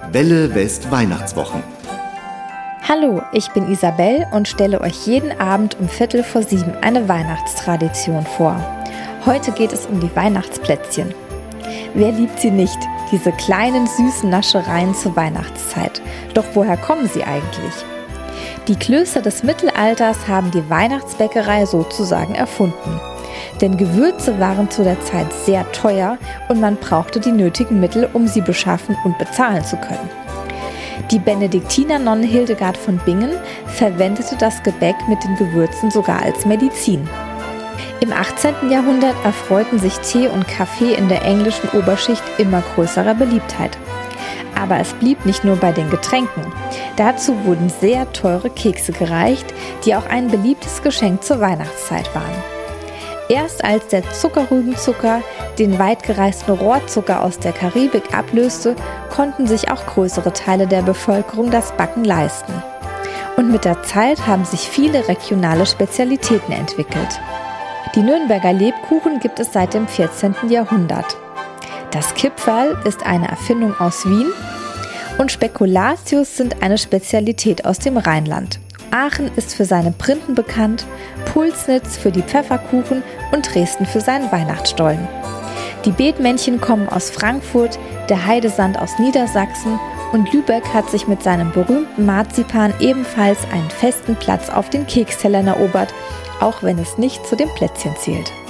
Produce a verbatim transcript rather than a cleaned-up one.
Welle West Weihnachtswochen. Hallo, ich bin Isabel und stelle euch jeden Abend um Viertel vor sieben eine Weihnachtstradition vor. Heute geht es um die Weihnachtsplätzchen. Wer liebt sie nicht, diese kleinen süßen Naschereien zur Weihnachtszeit? Doch woher kommen sie eigentlich? Die Klöster des Mittelalters haben die Weihnachtsbäckerei sozusagen erfunden. Denn Gewürze waren zu der Zeit sehr teuer und man brauchte die nötigen Mittel, um sie beschaffen und bezahlen zu können. Die Benediktinernonne Hildegard von Bingen verwendete das Gebäck mit den Gewürzen sogar als Medizin. Im achtzehnten Jahrhundert erfreuten sich Tee und Kaffee in der englischen Oberschicht immer größerer Beliebtheit. Aber es blieb nicht nur bei den Getränken. Dazu wurden sehr teure Kekse gereicht, die auch ein beliebtes Geschenk zur Weihnachtszeit waren. Erst als der Zuckerrübenzucker den weitgereisten Rohrzucker aus der Karibik ablöste, konnten sich auch größere Teile der Bevölkerung das Backen leisten. Und mit der Zeit haben sich viele regionale Spezialitäten entwickelt. Die Nürnberger Lebkuchen gibt es seit dem vierzehnten Jahrhundert. Das Kipferl ist eine Erfindung aus Wien und Spekulatius sind eine Spezialität aus dem Rheinland. Aachen ist für seine Printen bekannt, Pulsnitz für die Pfefferkuchen und Dresden für seinen Weihnachtsstollen. Die Bethmännchen kommen aus Frankfurt, der Heidesand aus Niedersachsen und Lübeck hat sich mit seinem berühmten Marzipan ebenfalls einen festen Platz auf den Kekstellern erobert, auch wenn es nicht zu den Plätzchen zählt.